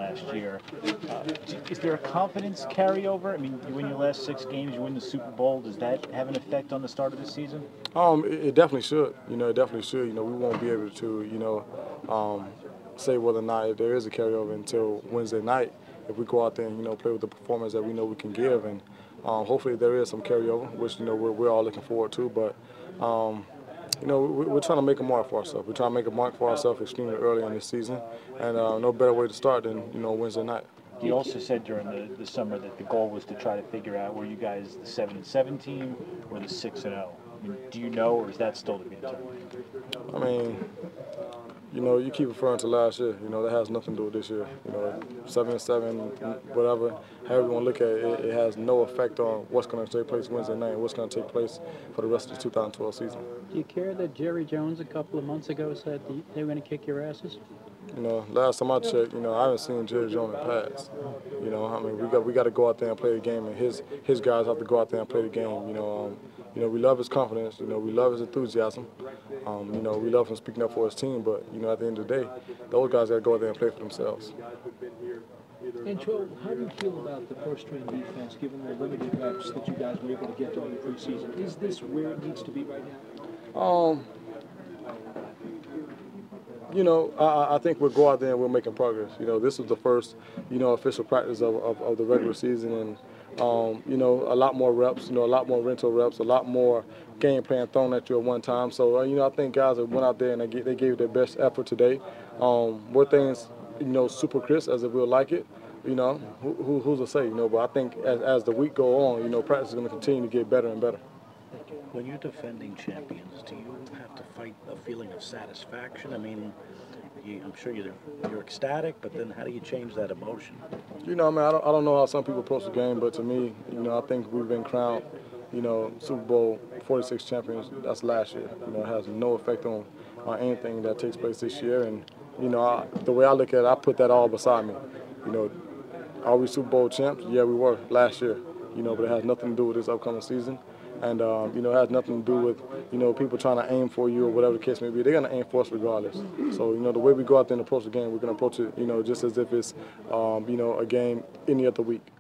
last year. Is there a confidence carryover? I mean, you win your last 6 games, you win the Super Bowl. Does that have an effect on the start of the season? It definitely should. It definitely should. We won't be able to, say whether or not there is a carryover until Wednesday night. If we go out there and play with the performance that we know we can give, and hopefully there is some carryover, which we're all looking forward to. But we're trying to make a mark for ourselves. We're trying to make a mark for ourselves extremely early in this season, and no better way to start than Wednesday night. You also said during the summer that the goal was to try to figure out were you guys the 7-7 team or the 6-0. I mean, do you know, or is that still to be determined? I mean, you keep referring to last year. That has nothing to do with this year. 7-7, whatever. However you want to look at it, it has no effect on what's going to take place Wednesday night and what's going to take place for the rest of the 2012 season. Do you care that Jerry Jones a couple of months ago said they were going to kick your asses? Last time I checked, I haven't seen Jerry Jones in the past. I mean, we got to go out there and play the game, and his guys have to go out there and play the game. We love his confidence. We love his enthusiasm. We love him speaking up for his team. But at the end of the day, those guys got to go out there and play for themselves. And Joe, how do you feel about the first-string defense, given the limited reps that you guys were able to get during the preseason? Is this where it needs to be right now? I think we'll go out there and we're making progress. This is the first, official practice of the regular season, and a lot more reps, a lot more rental reps, a lot more game plan thrown at you at one time. So, I think guys that went out there and they gave their best effort today. Were things, super crisp as if we'll like it? Who's to say? But I think as the week go on, practice is going to continue to get better and better. When you're defending champions, do you have to fight a feeling of satisfaction? I mean, I'm sure you're ecstatic, but then how do you change that emotion? I don't know how some people approach the game, but to me, I think we've been crowned, Super Bowl 46 champions. That's last year. It has no effect on anything that takes place this year. And, the way I look at it, I put that all beside me. Are we Super Bowl champs? Yeah, we were last year, but it has nothing to do with this upcoming season. And, it has nothing to do with, people trying to aim for you or whatever the case may be. They're going to aim for us regardless. So, the way we go out there and approach the game, we're going to approach it, just as if it's, a game any other week.